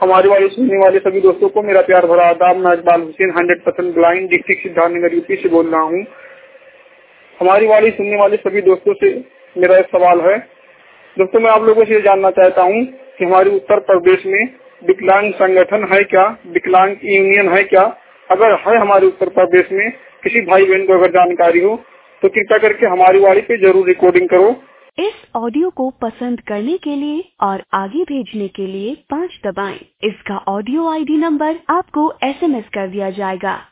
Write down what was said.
हमारी वाली सुनने वाले सभी दोस्तों को मेरा प्यार भरा आदाब। मैं Iqbal Hussain 100% blind district Siddharthnagar UP से बोल रहा हूँ। हमारी वाली सुनने वाले सभी दोस्तों से मेरा एक सवाल है। दोस्तों, मैं आप लोगों से ये जानना चाहता हूँ कि हमारे उत्तर प्रदेश में विकलांग संगठन है क्या, विकलांग यूनियन है क्या? अगर है हमारे उत्तर प्रदेश में, किसी भाई बहन को अगर जानकारी हो तो कृपया करके हमारी वाली पे जरूर रिकॉर्डिंग करो। इस ऑडियो को पसंद करने के लिए और आगे भेजने के लिए 5 दबाएं। इसका ऑडियो आईडी नंबर आपको SMS कर दिया जाएगा।